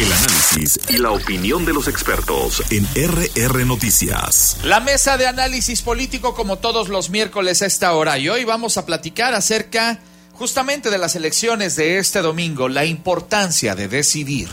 El análisis y la opinión de los expertos en RR Noticias. La mesa de análisis político, como todos los miércoles a esta hora, y hoy vamos a platicar acerca justamente de las elecciones de este domingo, la importancia de decidir.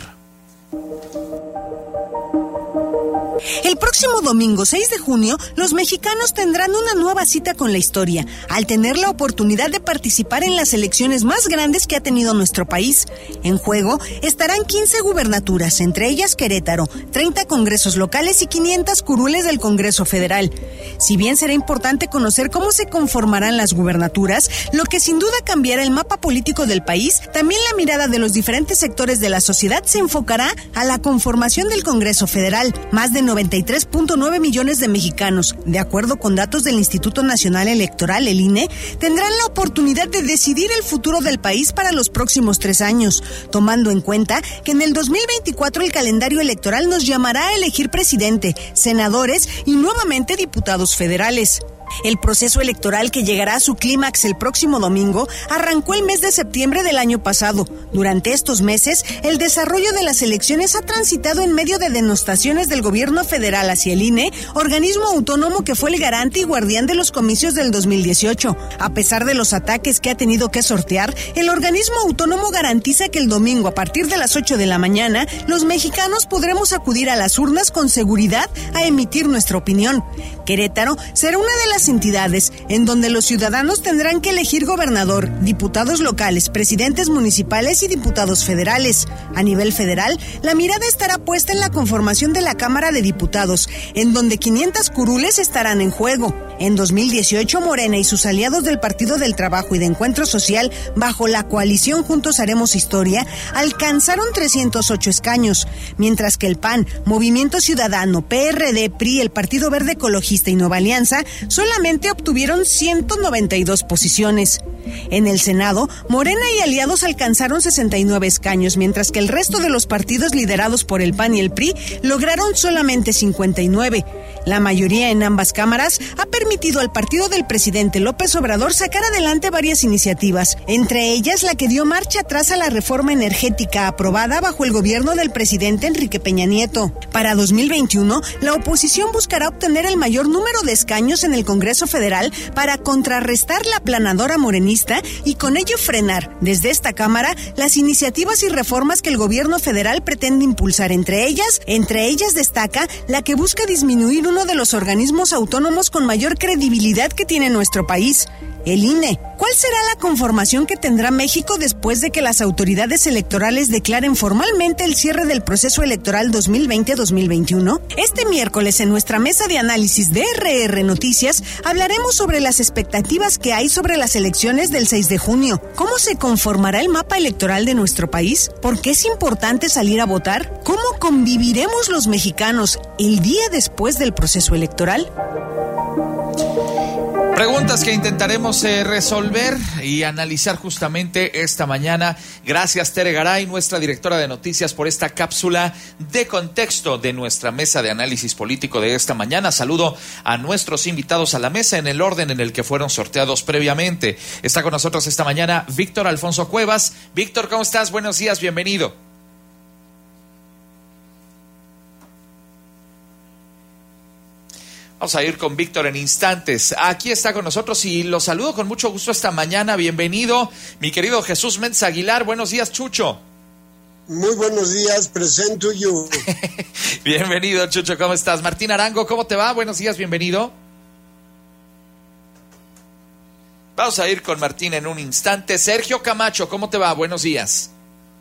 El próximo domingo 6 de junio, los mexicanos tendrán una nueva cita con la historia, al tener la oportunidad de participar en las elecciones más grandes que ha tenido nuestro país. En juego estarán 15 gubernaturas, entre ellas Querétaro, 30 congresos locales y 500 curules del Congreso Federal. Si bien será importante conocer cómo se conformarán las gubernaturas, lo que sin duda cambiará el mapa político del país, también la mirada de los diferentes sectores de la sociedad se enfocará a la conformación del Congreso Federal. Más de 93.9 millones de mexicanos, de acuerdo con datos del Instituto Nacional Electoral, el INE, tendrán la oportunidad de decidir el futuro del país para los próximos 3 años, tomando en cuenta que en el 2024 el calendario electoral nos llamará a elegir presidente, senadores y nuevamente diputados federales. El proceso electoral, que llegará a su clímax el próximo domingo, arrancó el mes de septiembre del año pasado. Durante estos meses, el desarrollo de las elecciones ha transitado en medio de denostaciones del gobierno federal hacia el INE, organismo autónomo que fue el garante y guardián de los comicios del 2018. A pesar de los ataques que ha tenido que sortear, el organismo autónomo garantiza que el domingo, a partir de las 8 de la mañana, los mexicanos podremos acudir a las urnas con seguridad a emitir nuestra opinión. Querétaro será una de las entidades en donde los ciudadanos tendrán que elegir gobernador, diputados locales, presidentes municipales y diputados federales. A nivel federal, la mirada estará puesta en la conformación de la Cámara de Diputados, en donde 500 curules estarán en juego. En 2018, Morena y sus aliados del Partido del Trabajo y de Encuentro Social, bajo la coalición Juntos Haremos Historia, alcanzaron 308 escaños, mientras que el PAN, Movimiento Ciudadano, PRD, PRI, el Partido Verde Ecologista y Nueva Alianza solamente obtuvieron 192 posiciones. En el Senado, Morena y aliados alcanzaron 69 escaños, mientras que el resto de los partidos liderados por el PAN y el PRI lograron solamente 59. La mayoría en ambas cámaras ha permitido al partido del presidente López Obrador sacar adelante varias iniciativas, entre ellas la que dio marcha atrás a la reforma energética aprobada bajo el gobierno del presidente Enrique Peña Nieto. Para 2021, la oposición buscará obtener el mayor número de escaños en el Congreso Federal para contrarrestar la aplanadora morenista y con ello frenar, desde esta Cámara, las iniciativas y reformas que el gobierno federal pretende impulsar. Entre ellas destaca la que busca disminuir uno de los organismos autónomos con mayor credibilidad que tiene nuestro país, el INE. ¿Cuál será la conformación que tendrá México después de que las autoridades electorales declaren formalmente el cierre del proceso electoral 2020-2021? Este miércoles, en nuestra mesa de análisis de RR Noticias, hablaremos sobre las expectativas que hay sobre las elecciones del 6 de junio. ¿Cómo se conformará el mapa electoral de nuestro país? ¿Por qué es importante salir a votar? ¿Cómo conviviremos los mexicanos el día después del proceso electoral? Preguntas que intentaremos resolver y analizar justamente esta mañana. Gracias, Tere Garay, nuestra directora de noticias, por esta cápsula de contexto de nuestra mesa de análisis político de esta mañana. Saludo a nuestros invitados a la mesa en el orden en el que fueron sorteados previamente. Está con nosotros esta mañana Víctor Alfonso Cuevas. Víctor, ¿cómo estás? Buenos días, bienvenido. Vamos a ir con Víctor en instantes. Aquí está con nosotros y lo saludo con mucho gusto esta mañana. Bienvenido, mi querido Jesús Méndez Aguilar. Buenos días, Chucho. Muy buenos días, present to you. Bienvenido, Chucho, ¿cómo estás? Martín Arango, ¿cómo te va? Buenos días, bienvenido. Vamos a ir con Martín en un instante. Sergio Camacho, ¿cómo te va? Buenos días.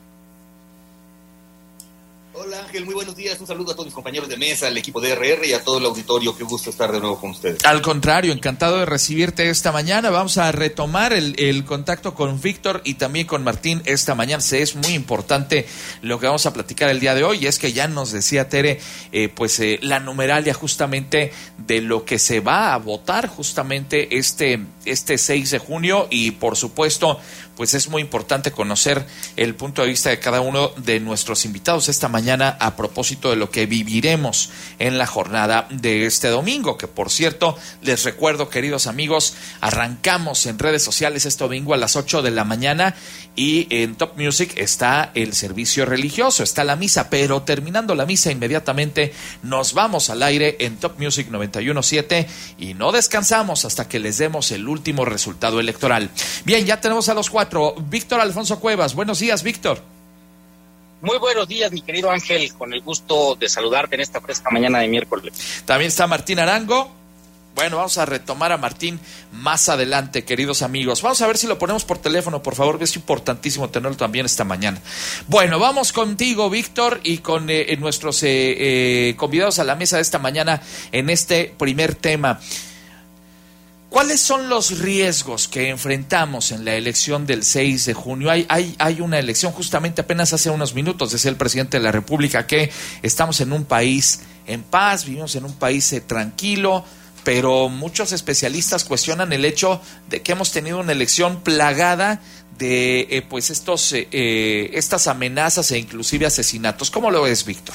Hola Ángel, muy buenos días, un saludo a todos mis compañeros de mesa, al equipo de RR y a todo el auditorio, qué gusto estar de nuevo con ustedes. Al contrario, encantado de recibirte esta mañana. Vamos a retomar el contacto con Víctor y también con Martín esta mañana. Es muy importante lo que vamos a platicar el día de hoy, y es que ya nos decía Tere, la numeralia justamente de lo que se va a votar justamente este 6 de junio, y por supuesto, pues es muy importante conocer el punto de vista de cada uno de nuestros invitados esta mañana. mañana a propósito de lo que viviremos en la jornada de este domingo, que por cierto, les recuerdo, queridos amigos, arrancamos en redes sociales este domingo a las 8 de la mañana y en Top Music está el servicio religioso, está la misa, pero terminando la misa inmediatamente nos vamos al aire en Top Music 91.7 y no descansamos hasta que les demos el último resultado electoral. Bien, ya tenemos a los 4. Víctor Alfonso Cuevas, buenos días, Víctor. Muy buenos días, mi querido Ángel, con el gusto de saludarte en esta fresca mañana de miércoles. También está Martín Arango. Bueno, vamos a retomar a Martín más adelante, queridos amigos. Vamos a ver si lo ponemos por teléfono, por favor, es importantísimo tenerlo también esta mañana. Bueno, vamos contigo, Víctor, y con nuestros convidados a la mesa de esta mañana en este primer tema. ¿Cuáles son los riesgos que enfrentamos en la elección del 6 de junio? Hay una elección justamente apenas hace unos minutos, decía el presidente de la República, que estamos en un país en paz, vivimos en un país tranquilo, pero muchos especialistas cuestionan el hecho de que hemos tenido una elección plagada de estas amenazas e inclusive asesinatos. ¿Cómo lo ves, Víctor?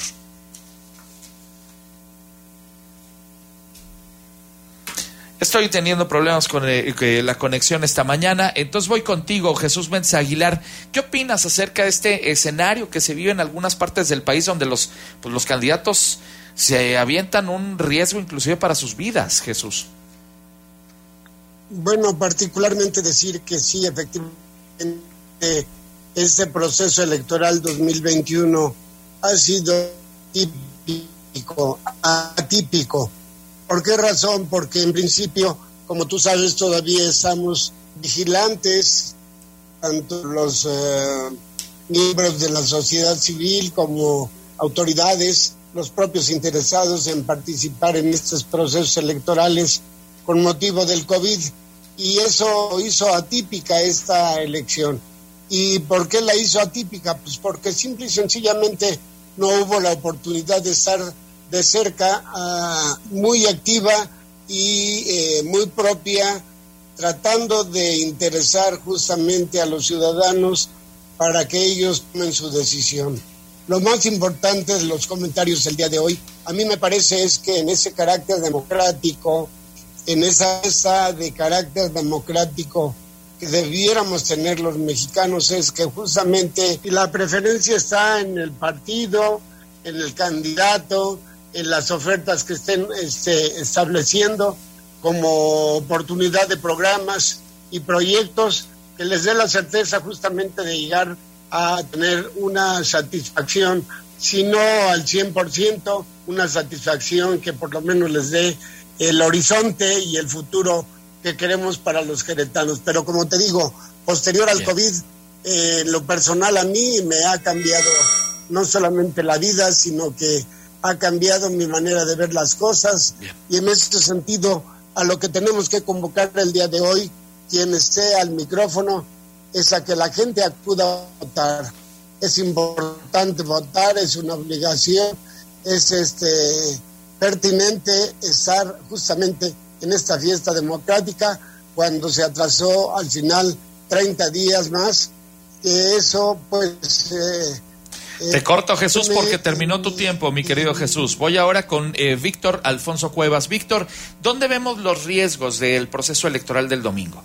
Estoy teniendo problemas con la conexión esta mañana, entonces voy contigo, Jesús Méndez Aguilar. ¿Qué opinas acerca de este escenario que se vive en algunas partes del país donde los candidatos se avientan un riesgo inclusive para sus vidas, Jesús? Bueno, particularmente decir que sí, efectivamente, este proceso electoral 2021 ha sido atípico. ¿Por qué razón? Porque en principio, como tú sabes, todavía estamos vigilantes, tanto los miembros de la sociedad civil como autoridades, los propios interesados en participar en estos procesos electorales con motivo del COVID, y eso hizo atípica esta elección. ¿Y por qué la hizo atípica? Pues porque simple y sencillamente no hubo la oportunidad de estar de cerca, muy activa y muy propia, tratando de interesar justamente a los ciudadanos para que ellos tomen su decisión. Lo más importante de los comentarios del día de hoy, a mí me parece, es que en ese carácter democrático, en esa mesa de carácter democrático que debiéramos tener los mexicanos, es que justamente la preferencia está en el partido, en el candidato, en las ofertas que estén estableciendo como oportunidad de programas y proyectos que les dé la certeza justamente de llegar a tener una satisfacción, si no al 100%, una satisfacción que por lo menos les dé el horizonte y el futuro que queremos para los queretanos. Pero como te digo, posterior al COVID, lo personal a mí me ha cambiado no solamente la vida, sino que ha cambiado mi manera de ver las cosas. Bien. Y en ese sentido, a lo que tenemos que convocar el día de hoy, quien esté al micrófono, es a que la gente acuda a votar. Es importante votar, es una obligación, es pertinente estar justamente en esta fiesta democrática cuando se atrasó al final 30 días más, que eso pues... Te corto, Jesús, porque terminó tu tiempo, mi querido Jesús. Voy ahora con Víctor Alfonso Cuevas. Víctor, ¿dónde vemos los riesgos del proceso electoral del domingo?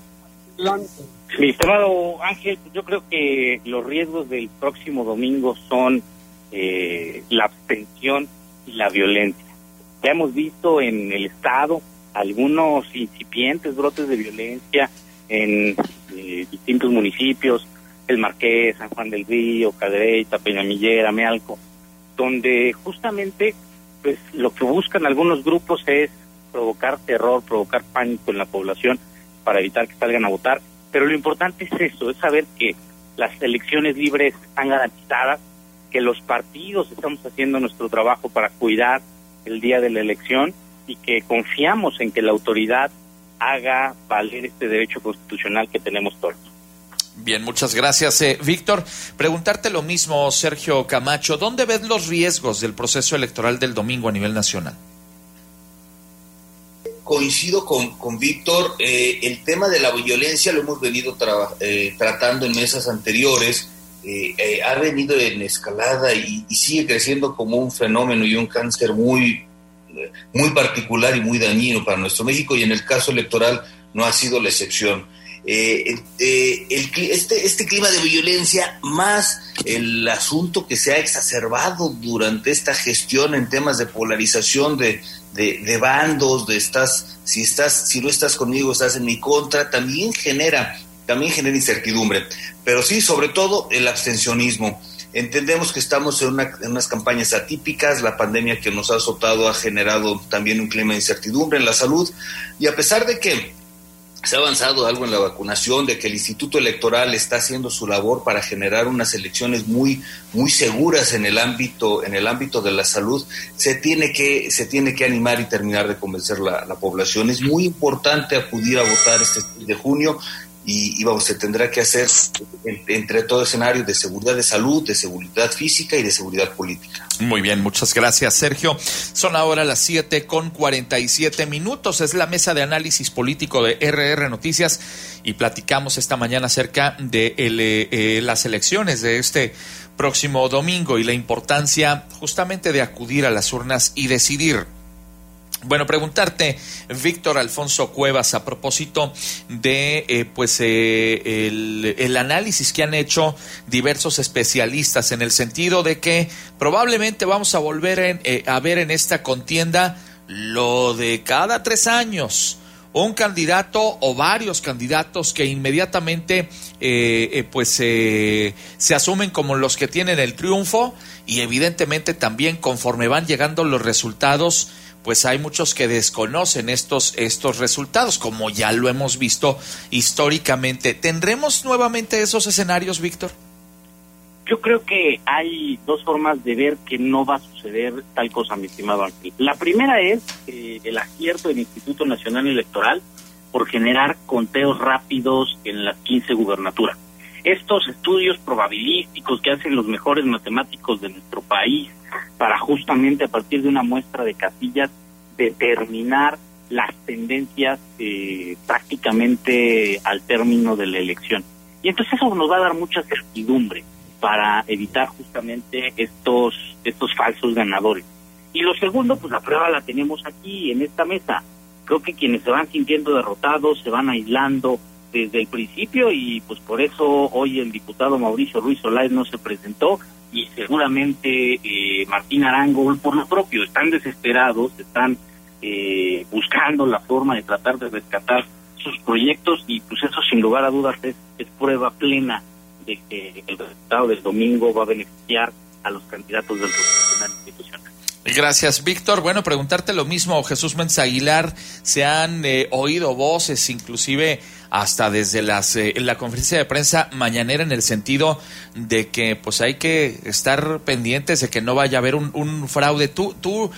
Mi estimado Ángel, yo creo que los riesgos del próximo domingo son la abstención y la violencia. Ya hemos visto en el Estado algunos incipientes brotes de violencia en distintos municipios, El Marqués, San Juan del Río, Cadereyta, Peñamillera, Mealco, donde justamente pues lo que buscan algunos grupos es provocar terror, provocar pánico en la población para evitar que salgan a votar. Pero lo importante es eso, es saber que las elecciones libres están garantizadas, que los partidos estamos haciendo nuestro trabajo para cuidar el día de la elección y que confiamos en que la autoridad haga valer este derecho constitucional que tenemos todos. Bien, muchas gracias, Víctor. Preguntarte lo mismo, Sergio Camacho, ¿dónde ves los riesgos del proceso electoral del domingo a nivel nacional? Coincido con Víctor, el tema de la violencia lo hemos venido tratando en mesas anteriores, ha venido en escalada y sigue creciendo como un fenómeno y un cáncer muy particular y muy dañino para nuestro México, y en el caso electoral no ha sido la excepción. Este clima de violencia, más el asunto que se ha exacerbado durante esta gestión en temas de polarización de bandos, si no estás conmigo, estás en mi contra, también genera incertidumbre, pero sí, sobre todo el abstencionismo. Entendemos que estamos en unas campañas atípicas, la pandemia que nos ha azotado ha generado también un clima de incertidumbre en la salud, y a pesar de que se ha avanzado algo en la vacunación, de que el Instituto Electoral está haciendo su labor para generar unas elecciones muy seguras en el ámbito de la salud, se tiene que animar y terminar de convencer la población. Es muy importante acudir a votar este 6 de junio y se tendrá que hacer entre todo escenario de seguridad de salud, de seguridad física y de seguridad política. Muy bien, muchas gracias, Sergio. Son ahora las 7:47. Es la mesa de análisis político de RR Noticias y platicamos esta mañana acerca de las elecciones de este próximo domingo y la importancia justamente de acudir a las urnas y decidir. Bueno, preguntarte, Víctor Alfonso Cuevas, a propósito de el análisis que han hecho diversos especialistas, en el sentido de que probablemente vamos a volver a ver en esta contienda lo de cada 3 años, un candidato o varios candidatos que inmediatamente se asumen como los que tienen el triunfo, y evidentemente también conforme van llegando los resultados, pues hay muchos que desconocen estos resultados, como ya lo hemos visto históricamente. ¿Tendremos nuevamente esos escenarios, Víctor? Yo creo que hay 2 formas de ver que no va a suceder tal cosa, mi estimado Ángel. La primera es el acierto del Instituto Nacional Electoral por generar conteos rápidos en las 15 gubernaturas. Estos estudios probabilísticos que hacen los mejores matemáticos de nuestro país para justamente a partir de una muestra de casillas determinar las tendencias prácticamente al término de la elección. Y entonces eso nos va a dar mucha certidumbre para evitar justamente estos falsos ganadores. Y lo segundo, pues la prueba la tenemos aquí en esta mesa. Creo que quienes se van sintiendo derrotados se van aislando desde el principio, y pues por eso hoy el diputado Mauricio Ruiz Olaez no se presentó, y seguramente Martín Arango por lo propio están desesperados, están buscando la forma de tratar de rescatar sus proyectos, y pues eso sin lugar a dudas es prueba plena de que el resultado del domingo va a beneficiar a los candidatos del Tribunal Institucional. Gracias, Víctor. Bueno, preguntarte lo mismo, Jesús Méndez Aguilar. Se han oído voces, inclusive hasta desde la conferencia de prensa mañanera, en el sentido de que pues hay que estar pendientes de que no vaya a haber un fraude. ¿Tú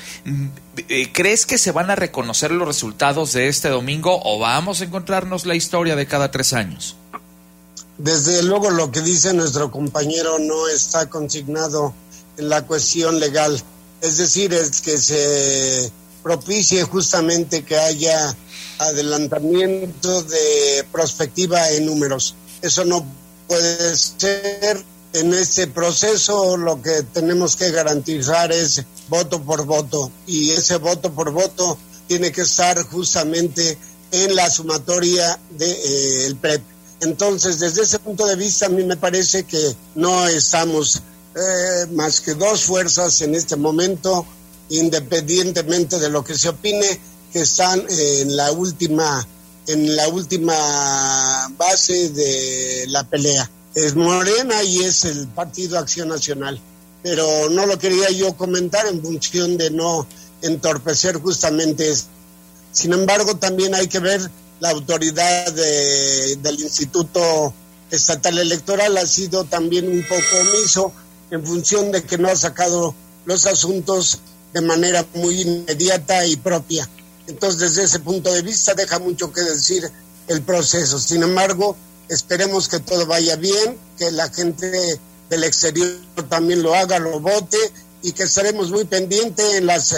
crees que se van a reconocer los resultados de este domingo, o vamos a encontrarnos la historia de cada 3 años? Desde luego lo que dice nuestro compañero no está consignado en la cuestión legal. Es decir, es que se propicie justamente que haya adelantamiento de prospectiva en números. Eso no puede ser. En este proceso lo que tenemos que garantizar es voto por voto, y ese voto por voto tiene que estar justamente en la sumatoria del PREP. Entonces, desde ese punto de vista, a mí me parece que no estamos más que 2 fuerzas en este momento, independientemente de lo que se opine, que están en la última base de la pelea. Es Morena y es el Partido Acción Nacional, pero no lo quería yo comentar en función de no entorpecer justamente eso. Sin embargo, también hay que ver la autoridad del Instituto Estatal Electoral ha sido también un poco omiso en función de que no ha sacado los asuntos de manera muy inmediata y propia. Entonces, desde ese punto de vista, deja mucho que decir el proceso. Sin embargo, esperemos que todo vaya bien, que la gente del exterior también lo haga, lo vote, y que estaremos muy pendientes en las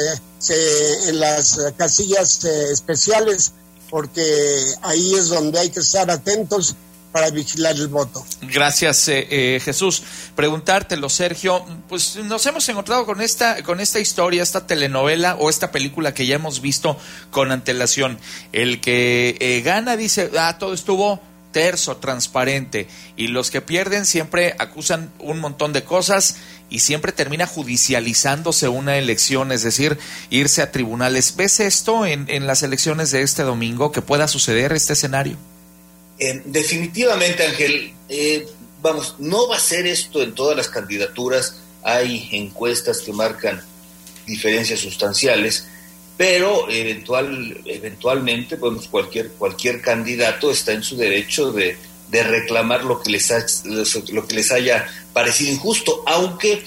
casillas especiales, porque ahí es donde hay que estar atentos para vigilar el voto. Gracias, Jesús. Preguntártelo, Sergio, pues nos hemos encontrado con esta historia, esta telenovela o esta película que ya hemos visto con antelación. El que gana dice, todo estuvo terso, transparente, y los que pierden siempre acusan un montón de cosas y siempre termina judicializándose una elección, es decir, irse a tribunales. ¿Ves esto en las elecciones de este domingo, que pueda suceder este escenario? Definitivamente, Ángel, no va a ser esto en todas las candidaturas. Hay encuestas que marcan diferencias sustanciales, pero eventualmente, pues, cualquier candidato está en su derecho de reclamar lo que les haya parecido injusto, aunque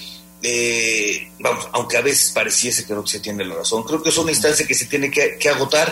a veces pareciese que no se tiene la razón. Creo que es una instancia que se tiene que agotar.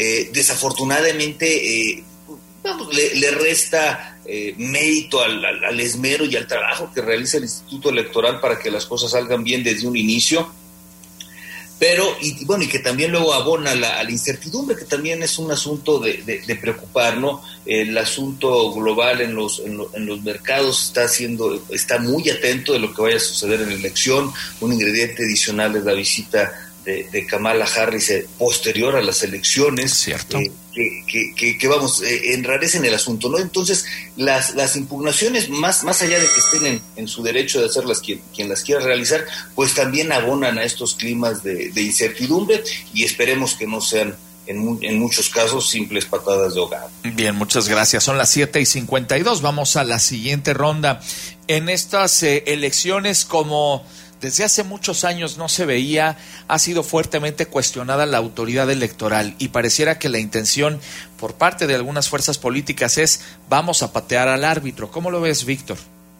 Desafortunadamente, le resta mérito al esmero y al trabajo que realiza el Instituto Electoral para que las cosas salgan bien desde un inicio, pero y que también luego abona a la incertidumbre, que también es un asunto de preocupar, ¿no? El asunto global en los mercados está muy atento de lo que vaya a suceder en la elección. Un ingrediente adicional es la visita de Kamala Harris posterior a las elecciones. Cierto. Que enrarecen el asunto, ¿no? Entonces, las impugnaciones, más allá de que estén en su derecho de hacerlas quien las quiera realizar, pues también abonan a estos climas de incertidumbre, y esperemos que no sean en muchos casos simples patadas de ahogado. Bien, muchas gracias. Son las 7:52. Vamos a la siguiente ronda. En estas elecciones, como desde hace muchos años no se veía, ha sido fuertemente cuestionada la autoridad electoral, y pareciera que la intención por parte de algunas fuerzas políticas es vamos a patear al árbitro. ¿Cómo lo ves, Víctor?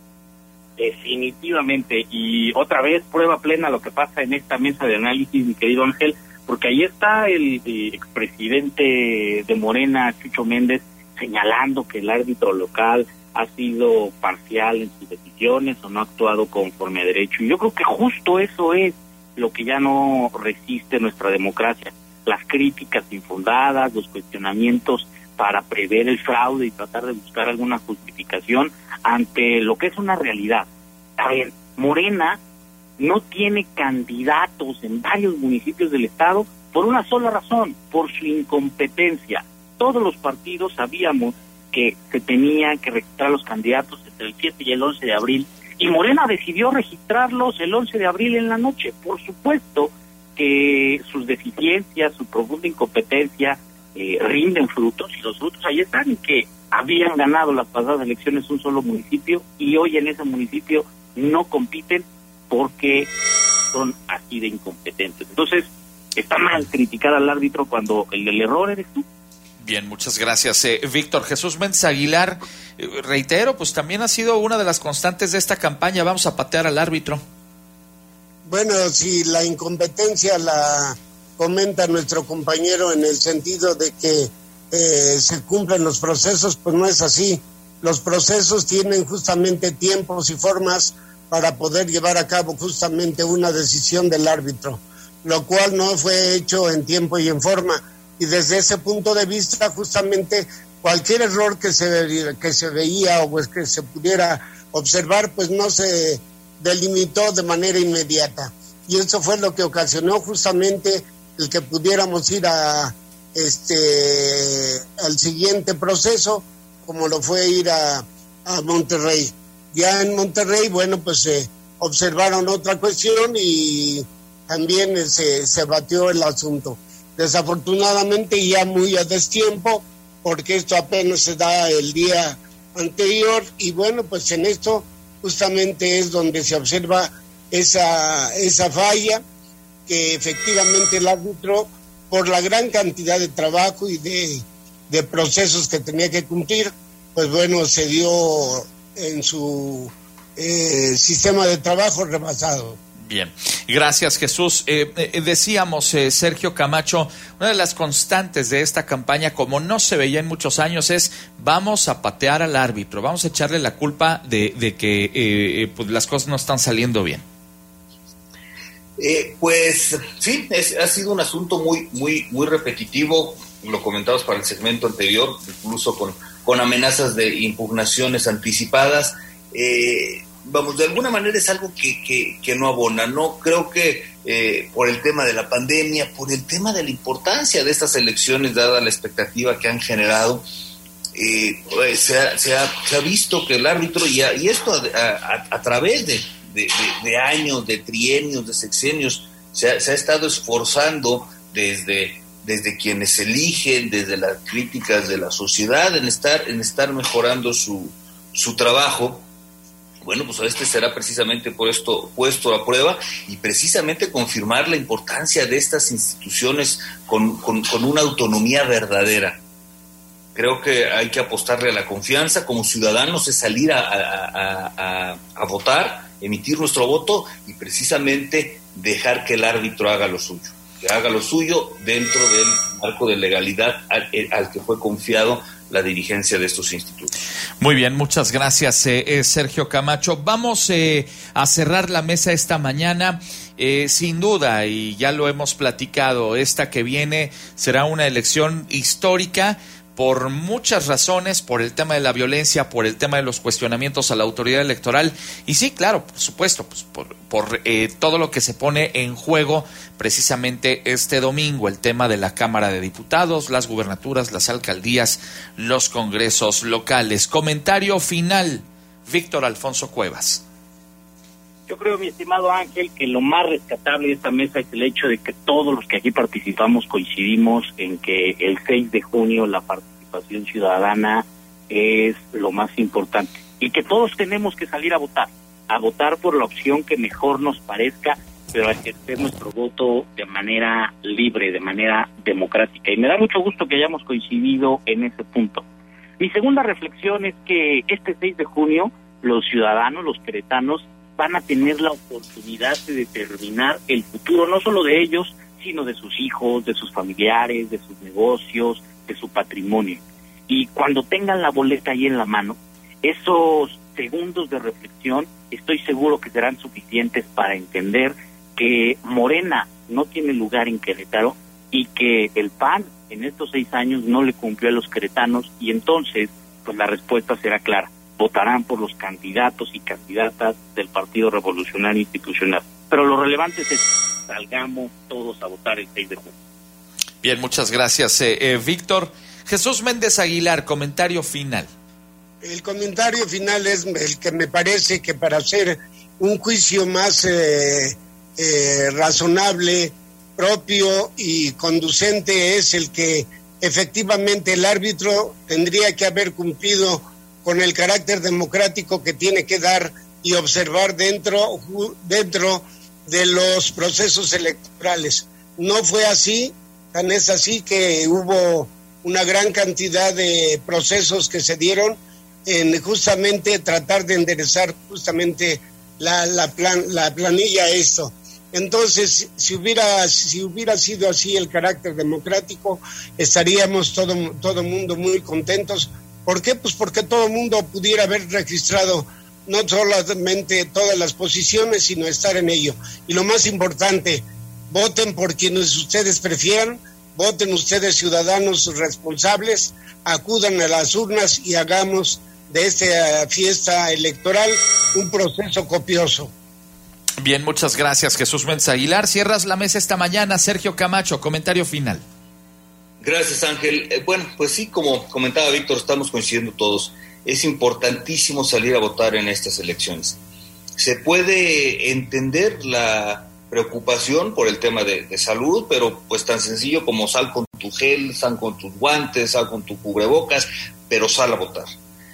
Definitivamente, y otra vez prueba plena lo que pasa en esta mesa de análisis, mi querido Ángel, porque ahí está el expresidente de Morena, Chucho Méndez, señalando que el árbitro local ha sido parcial en sus decisiones o no ha actuado conforme a derecho. Y yo creo que justo eso es lo que ya no resiste nuestra democracia. Las críticas infundadas, los cuestionamientos para prever el fraude y tratar de buscar alguna justificación ante lo que es una realidad. A ver, Morena no tiene candidatos en varios municipios del estado por una sola razón, por su incompetencia. Todos los partidos sabíamos que se tenían que registrar los candidatos entre el 7 y el 11 de abril, y Morena decidió registrarlos el 11 de abril en la noche. Por supuesto que sus deficiencias, su profunda incompetencia rinden frutos, y los frutos ahí están, en que habían ganado las pasadas elecciones un solo municipio, y hoy en ese municipio no compiten porque son así de incompetentes. Entonces, está mal criticar al árbitro cuando el del error eres tú. Bien, muchas gracias, Víctor. Jesús Méndez Aguilar, reitero, pues también ha sido una de las constantes de esta campaña, vamos a patear al árbitro. Bueno, si la incompetencia la comenta nuestro compañero en el sentido de que se cumplen los procesos, pues no es así. Los procesos tienen justamente tiempos y formas para poder llevar a cabo justamente una decisión del árbitro, lo cual no fue hecho en tiempo y en forma. Y desde ese punto de vista, justamente cualquier error que se veía o pues que se pudiera observar, pues no se delimitó de manera inmediata. Y eso fue lo que ocasionó justamente el que pudiéramos ir al siguiente proceso, como lo fue ir a Monterrey. Ya en Monterrey, bueno, pues se observaron otra cuestión y también se batió el asunto. Desafortunadamente ya muy a destiempo, porque esto apenas se da el día anterior, y bueno, pues en esto justamente es donde se observa esa falla, que efectivamente el árbitro, por la gran cantidad de trabajo y de procesos que tenía que cumplir, pues bueno, se dio en su sistema de trabajo rebasado. Bien, gracias, Jesús. Decíamos, Sergio Camacho, una de las constantes de esta campaña, como no se veía en muchos años, es vamos a patear al árbitro, vamos a echarle la culpa de que pues las cosas no están saliendo bien. Pues sí, ha sido un asunto muy repetitivo. Lo comentabas para el segmento anterior, incluso con amenazas de impugnaciones anticipadas. Vamos, de alguna manera es algo que no abona. No creo que por el tema de la pandemia, por el tema de la importancia de estas elecciones, dada la expectativa que han generado, se ha visto que el árbitro, y esto a través de años, de trienios, de sexenios, se ha estado esforzando desde quienes eligen, desde las críticas de la sociedad, en estar mejorando su trabajo. Bueno, pues este será precisamente por esto puesto a prueba, y precisamente confirmar la importancia de estas instituciones con una autonomía verdadera. Creo que hay que apostarle a la confianza como ciudadanos, es salir a votar, emitir nuestro voto y precisamente dejar que el árbitro haga lo suyo dentro del marco de legalidad al que fue confiado la dirigencia de estos institutos. Muy bien, muchas gracias, Sergio Camacho. Vamos a cerrar la mesa esta mañana. Sin duda, y ya lo hemos platicado, esta que viene será una elección histórica por muchas razones, por el tema de la violencia, por el tema de los cuestionamientos a la autoridad electoral, y sí, claro, por supuesto, pues por todo lo que se pone en juego precisamente este domingo, el tema de la Cámara de Diputados, las gubernaturas, las alcaldías, los congresos locales. Comentario final, Víctor Alfonso Cuevas. Yo creo, mi estimado Ángel, que lo más rescatable de esta mesa es el hecho de que todos los que aquí participamos coincidimos en que el 6 de junio la participación ciudadana es lo más importante y que todos tenemos que salir a votar por la opción que mejor nos parezca, pero a ejercer nuestro voto de manera libre, de manera democrática. Y me da mucho gusto que hayamos coincidido en ese punto. Mi segunda reflexión es que este 6 de junio los ciudadanos, los queretanos, van a tener la oportunidad de determinar el futuro, no solo de ellos, sino de sus hijos, de sus familiares, de sus negocios, de su patrimonio. Y cuando tengan la boleta ahí en la mano, esos segundos de reflexión estoy seguro que serán suficientes para entender que Morena no tiene lugar en Querétaro y que el PAN en estos 6 años no le cumplió a los queretanos, y entonces pues la respuesta será clara. Votarán por los candidatos y candidatas del Partido Revolucionario Institucional. Pero lo relevante es que salgamos todos a votar el 6 de junio. Bien, muchas gracias, Víctor. Jesús Méndez Aguilar, comentario final. El comentario final es el que me parece que para hacer un juicio más razonable, propio y conducente es el que efectivamente el árbitro tendría que haber cumplido con el carácter democrático que tiene que dar y observar dentro de los procesos electorales. No fue así, tan es así que hubo una gran cantidad de procesos que se dieron en justamente tratar de enderezar justamente la planilla a esto. Entonces, si hubiera sido así el carácter democrático, estaríamos todo mundo muy contentos. ¿Por qué? Pues porque todo el mundo pudiera haber registrado no solamente todas las posiciones, sino estar en ello. Y lo más importante, voten por quienes ustedes prefieran, voten ustedes ciudadanos responsables, acudan a las urnas y hagamos de esta fiesta electoral un proceso copioso. Bien, muchas gracias, Jesús Méndez Aguilar. Cierras la mesa esta mañana, Sergio Camacho, comentario final. Gracias, Ángel. Bueno, pues sí, como comentaba Víctor, estamos coincidiendo todos. Es importantísimo salir a votar en estas elecciones. Se puede entender la preocupación por el tema de salud, pero pues tan sencillo como sal con tu gel, sal con tus guantes, sal con tu cubrebocas, pero sal a votar.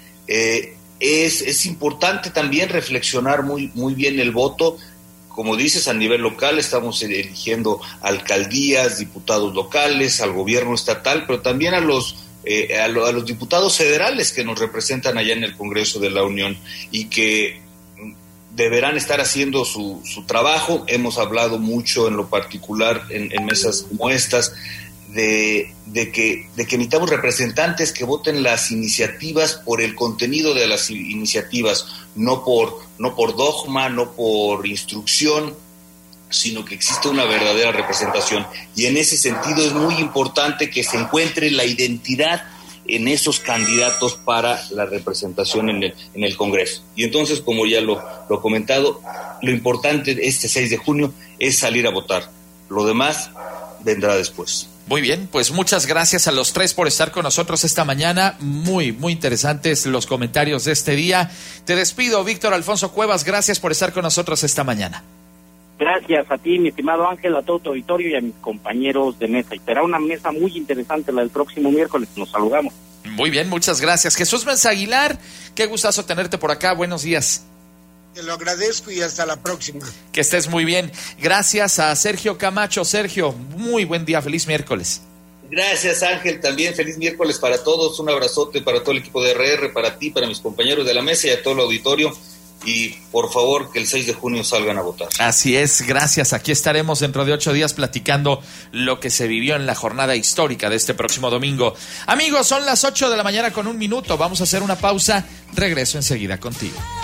Es importante también reflexionar muy bien el voto. Como dices, a nivel local estamos eligiendo alcaldías, diputados locales, al gobierno estatal, pero también a los diputados federales que nos representan allá en el Congreso de la Unión y que deberán estar haciendo su trabajo. Hemos hablado mucho en lo particular en mesas como estas de que necesitamos representantes que voten las iniciativas por el contenido de las iniciativas, no por dogma, no por instrucción, sino que existe una verdadera representación. Y en ese sentido es muy importante que se encuentre la identidad en esos candidatos para la representación en el Congreso. Y entonces, como ya lo he comentado, lo importante de este 6 de junio es salir a votar. Lo demás vendrá después. Muy bien, pues muchas gracias a los tres por estar con nosotros esta mañana. Muy, muy interesantes los comentarios de este día. Te despido, Víctor Alfonso Cuevas. Gracias por estar con nosotros esta mañana. Gracias a ti, mi estimado Ángel, a todo tu auditorio y a mis compañeros de mesa. Y será una mesa muy interesante la del próximo miércoles. Nos saludamos. Muy bien, muchas gracias. Jesús Mensa Aguilar, qué gustazo tenerte por acá. Buenos días. Te lo agradezco y hasta la próxima. Que estés muy bien. Gracias a Sergio Camacho. Sergio, muy buen día, feliz miércoles. Gracias, Ángel, también feliz miércoles para todos, un abrazote para todo el equipo de RR, para ti, para mis compañeros de la mesa y a todo el auditorio, y por favor que el 6 de junio salgan a votar. Así es, gracias, aquí estaremos dentro de 8 días platicando lo que se vivió en la jornada histórica de este próximo domingo. Amigos, son las 8 de la mañana con 1 minuto, vamos a hacer una pausa, regreso enseguida contigo.